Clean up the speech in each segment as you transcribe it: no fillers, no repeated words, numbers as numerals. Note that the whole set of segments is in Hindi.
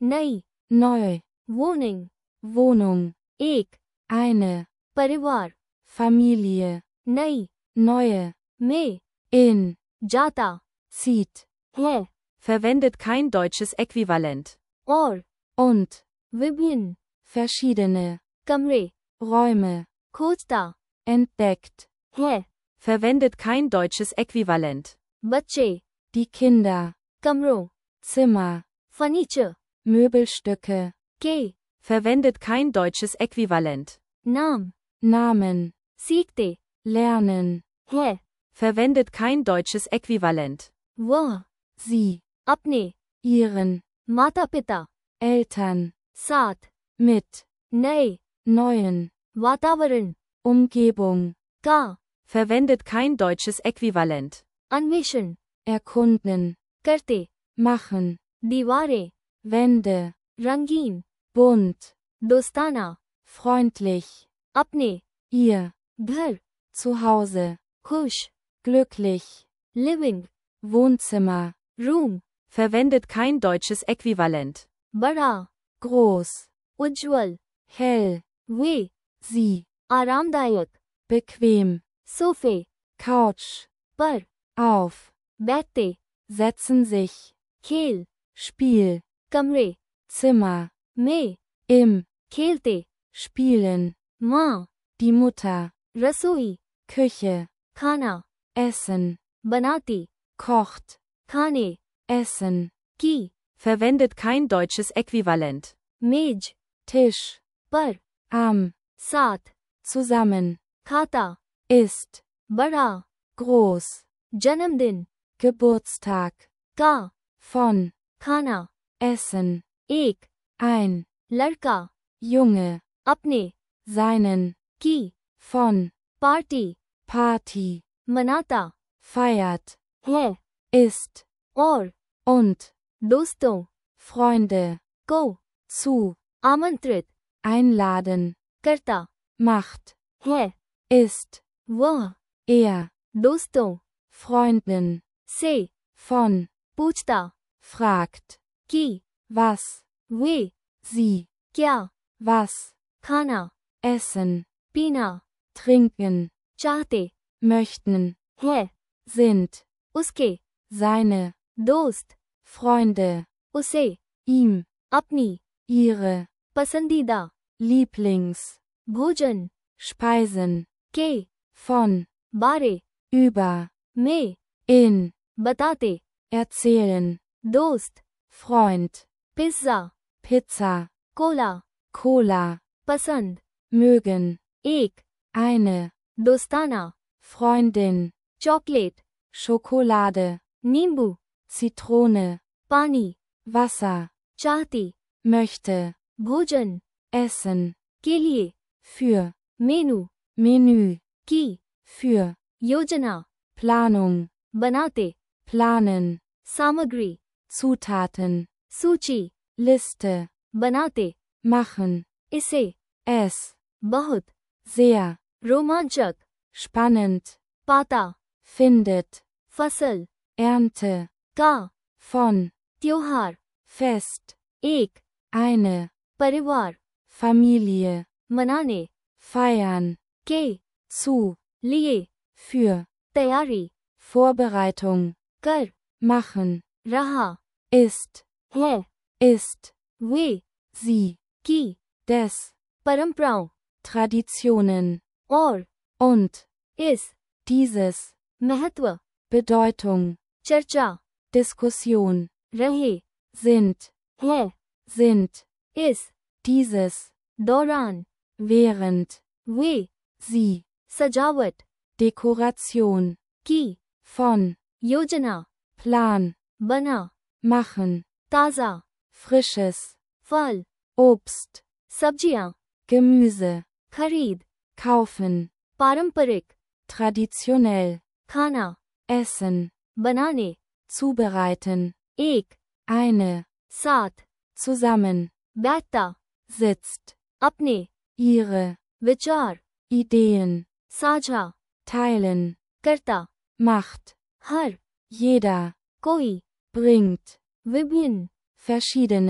नई, neu, Wohnung, Wohnung, एक, eine, परिवार, Familie, नई, neue, में, in, जाता, zieht, है, Verwendet kein deutsches Äquivalent. और, und, विभिन्न, verschiedene, कमरे, Räume, खोजता, entdeckt, है, Verwendet kein deutsches Äquivalent. बच्चे, die Kinder, कमरों, Zimmer, फर्नीचर, Möbelstücke, के, Verwendet kein deutsches Äquivalent. नाम, Namen, सीखते, lernen, है, Verwendet kein deutsches Äquivalent. वह, sie, अपने, ihren, माता पिता, Eltern, साथ, mit, नए, neuen, वातावरण, Umgebung, का, Verwendet kein deutsches Äquivalent. अन्वेषण, erkunden, करते, machen, दीवारें, Wände, रंगीन, bunt, दोस्ताना, freundlich, अपने, ihr, घर, zu Hause, खुश, glücklich, living, Wohnzimmer, room, Verwendet kein deutsches Äquivalent. बड़ा, groß, उज्ज्वल, hell, वे, sie, आरामदायक, bequem, सोफे, Couch, पर, auf, बैठते, setzen sich, खेल, Spiel, कमरे, Zimmer, में, im, खेलते, spielen, माँ, die Mutter, रसोई, Küche, खाना, essen, बनाती, kocht, खाने, essen, की, Verwendet kein deutsches Äquivalent. मेज, Tisch, पर, am, साथ, zusammen, खाता, ist, बड़ा, groß, जन्मदिन, Geburtstag, का, von, खाना, essen, एक, ein, लड़का, Junge, अपने, seinen, की, von, पार्टी, Party, मनाता, feiert, है, ist, और, und, दोस्तों, Freunde, को, zu, आमंत्रित, einladen, करता, macht, है, ist, वह, er, दोस्तों, Freundin, से, von, पूछता, fragt, की, was, वे, sie, क्या, was, खाना, essen, पीना, trinken, चाहते, möchten, है, sind, उसके, seine, दोस्त, Freunde, उसे, ihm, अपनी, ihre, पसंदीदा, Lieblings, भोजन, Speisen, के, von, बारे, über, में, in, बताते, erzählen, दोस्त, Freund, pizza, Pizza, cola, Cola, पसंद, mögen, एक, eine, दोस्ताना, Freundin, चॉकलेट, Schokolade, नींबू, Zitrone, पानी, Wasser, चाहती, möchte, भोजन, essen, के लिए, für, मेनू, Menü, की, für, योजना, Planung, बनाते, planen, सामग्री, Zutaten, सूची, Liste, बनाते, machen, इसे, es, बहुत, sehr, रोमांचक, spannend, पाता, findet, फसल, Ernte, का, von, त्योहार, fest, एक, eine, परिवार, Familie, मनाने, feiern, के, zu, लिए, für, तैयारी, Vorbereitung, कर, machen, रहा, ist, है, ist, वे, sie, की, des, परंपराओं, Traditionen, और, und, इस, dieses, महत्व, Bedeutung, चर्चा, Diskussion, रहे, sind, है, sind, इस, dieses, दौरान, während, वे, sie, सजावट, Dekoration, की, von, योजना, Plan, बना, machen, ताजा, frisches, फल, Obst, सब्जियां, Gemüse, खरीद, kaufen, पारंपरिक, traditionell, खाना, essen, बनाने, zubereiten, एक, eine, साथ, zusammen, बैठता, sitzt, अपने, ihre, विचार, Ideen, साझा, teilen, करता, macht, हर, jeder, कोई, bringt, विभिन्न, verschiedene,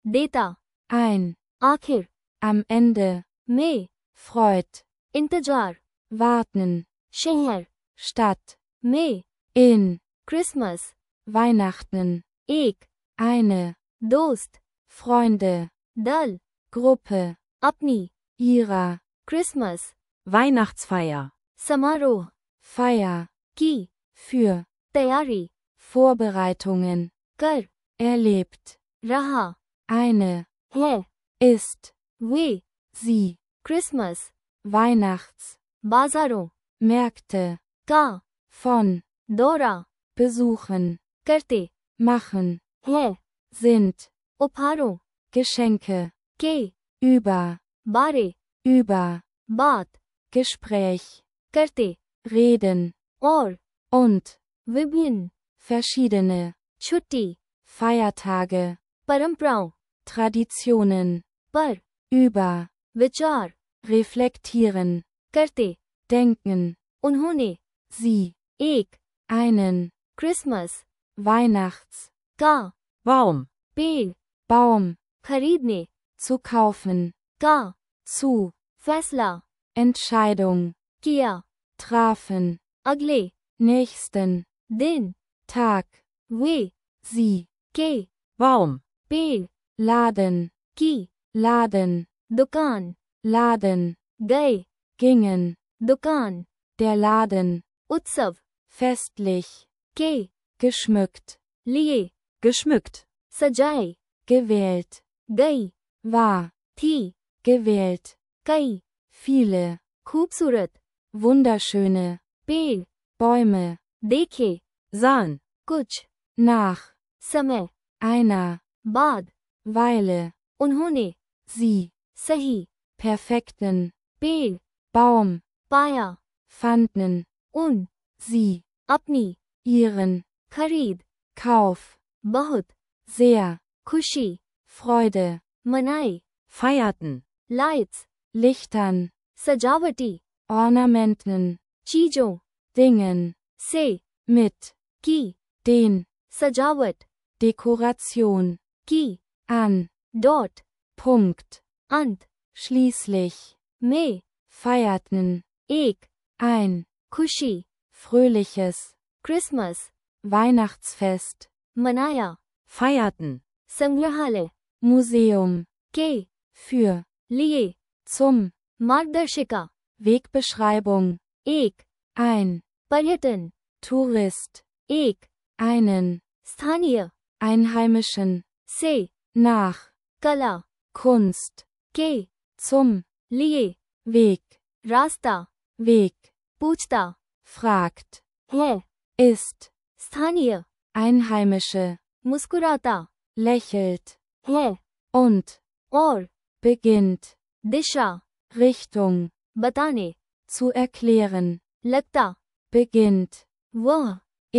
देता, ein, आखिर, am Ende, में, freut, इंतजार, warten, शहर, Stadt, में, in, क्रिसमस, Weihnachten, एक, eine, दोस्त, Freunde, दल, Gruppe, अपनी, ihrer, क्रिसमस, Weihnachtsfeier. समारोह, Feier, की, für, तैयारी, Vorbereitungen, कर, erlebt, रहा, eine, है, ist, वे, sie, क्रिसमस, Weihnachts, बाजारों, Märkte, का, von, दौरा, besuchen, करते, machen, है, sind, उपहारों, Geschenke, के, über, बारे, über, बात, Gespräch, करते, reden, और, und, विभिन्न, verschiedene, छुट्टी, Feiertage, परंपराओं, Traditionen, पर, über, विचार, reflektieren, करते, denken, उन्होंने, sie, एक, einen, क्रिसमस, Weihnachts, का, Baum. पेड़, Baum, खरीदने, zu kaufen, का, zu, फैसला, Entscheidung, किया, trafen, अगले, nächsten, दिन, Tag, वे, sie, के, Baum. पेड़, Laden, की, Laden, दुकान, Laden, गए, gingen, दुकान, der Laden, उत्सव, festlich, के, geschmückt, लिए, Geschmückt. सजाए, gewählt, गई, war, थी, gewählt, कई, viele, खूबसूरत, wunderschöne, पेड़, Bäume, देखे, Sahen. कुछ, nach, समय, einer, बाद, Weile, उन्होंने, sie, सही, perfekten, पेड़, Baum, पाया, fanden, उन, sie, अपनी, ihren, खरीद, Kauf, बहुत, sehr, खुशी, Freude, मनाई, Feierten. लाइट्स, Lichtern, सजावटी, Ornamenten, चीजों, Dingen, से, mit, की, den, सजावट, Dekoration, की, an, डॉट, Punkt, अंत, schließlich, में, feierten, एक, ein, खुशी, fröhliches, क्रिसमस, Weihnachtsfest, मनाया, Feierten. संग्रहालय, Museum, के, für, लिए, zum, मार्गदर्शिका, Wegbeschreibung, एक, ein, पर्यटन, Tourist, एक, einen, स्थानीय, Einheimischen, से, nach, कला, Kunst, के, zum, लिए, Weg, रास्ता, Weg, पूछता, fragt, है, ist, स्थानीय, Einheimische, मुस्कुराता, lächelt, है, und, और, beginnt, दिशा, Richtung, बताने, zu erklären, लगता, beginnt, वह,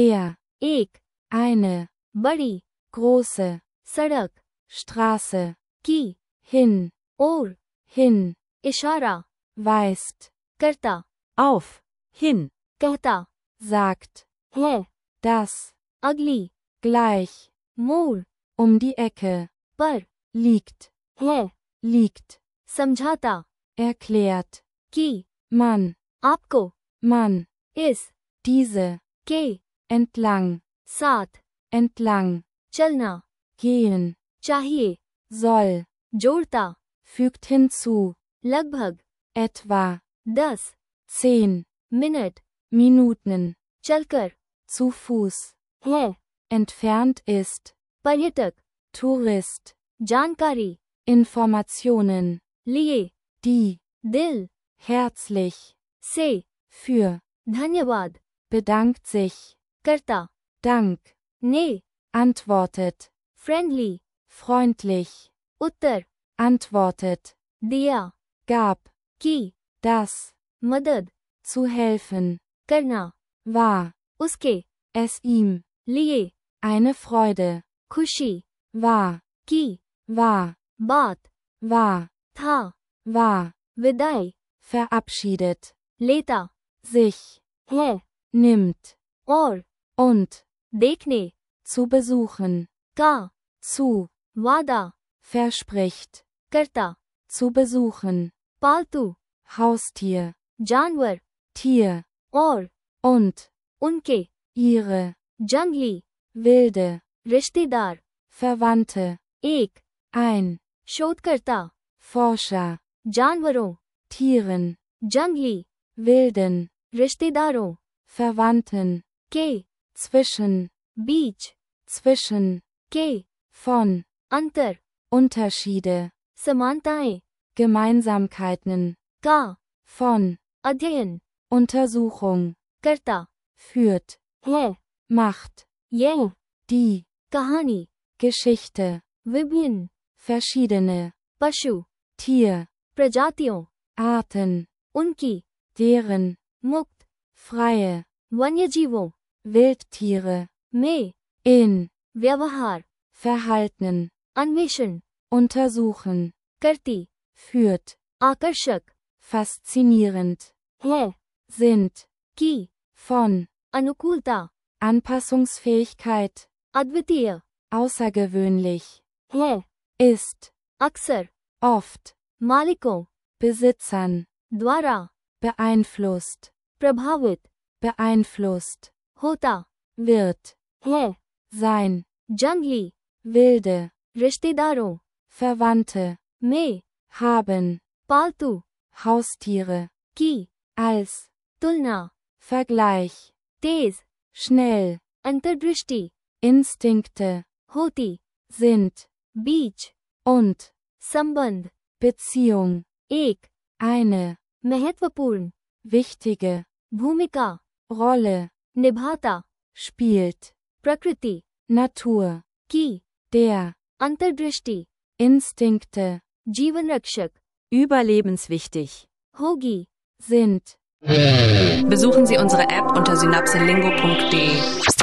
एक, eine, बड़ी, große, सड़क, Straße, की, hin, और, hin, इशारा, weist, करता, Auf. Hin. कहता, sagt, है, das, अगली, gleich, मोड़, die Ecke, पर, liegt, है, liegt, समझाता, erklärt, कि, man, आपको, man, इस, diese, के, entlang, साथ, entlang, चलना, gehen, चाहिए, soll, जोड़ता, fügt hinzu, लगभग, etwa, 10, 10, मिनट, Minuten, चलकर, zu Fuß, है, entfernt ist, पर्यटक, Tourist, जानकारी, Informationen, लिए, die, दिल, herzlich, से, für, धन्यवाद, bedankt sich, करता, Dank, ने, antwortet, फ्रेंडली, freundlich, उत्तर, antwortet, दिया, gab, की, das, मदद, zu helfen, करना, war, उसके, es ihm, लिए, eine Freude, खुशी, war, की, war, बात, war, था, war, विदाई, verabschiedet, लेता, sich, है, nimmt, और, und, देखने, zu besuchen, का, zu, वादा, verspricht, करता, zu besuchen, पालतू, Haustier, जानवर, Tier, और, und, उनके, ihre, जंगली, wilde, रिश्तेदार, Verwandte, एक, ein, शोधकर्ता, Forscher, जानवरों, Tieren, जंगली, wilden, रिश्तेदारों, Verwandten, के, zwischen, बीच, zwischen, के, von, अंतर, Unterschiede, समानताएं, Gemeinsamkeiten, का, von, अध्ययन, Untersuchung, करता, führt, है, macht, यह, die, कहानी, Geschichte, विभिन्न, verschiedene, पशु, Tier, प्रजातियों, Arten, उनकी, deren, मुक्त, freie, वन्यजीवों, Wildtiere, में, in, व्यवहार, Verhalten, अन्वेषण, untersuchen, करती, führt, आकर्षक, faszinierend, है, sind, की, von, अनुकूलता, Anpassungsfähigkeit, अद्वितीय, außergewöhnlich, है, ist, अक्सर, oft, मालिकों, Besitzern, द्वारा, beeinflusst, प्रभावित, beeinflusst, होता, wird, है, sein, जंगली, wilde, रिश्तेदारों, Verwandte, में, haben, पालतू, Haustiere, की, als, तुलना, Vergleich, तेज, schnell, अंतर्दृष्टि, Instinkte, होती, sind, बीच, und, संबंध, Beziehung, एक, eine, महत्वपूर्ण, wichtige, भूमिका, Rolle, निभाता, spielt, प्रकृति, Natur, की, der, अंतर्दृष्टि, Instinkte, जीवन रक्षक, überlebenswichtig. होगी, sind. Besuchen Sie unsere App unter synapselingo.de.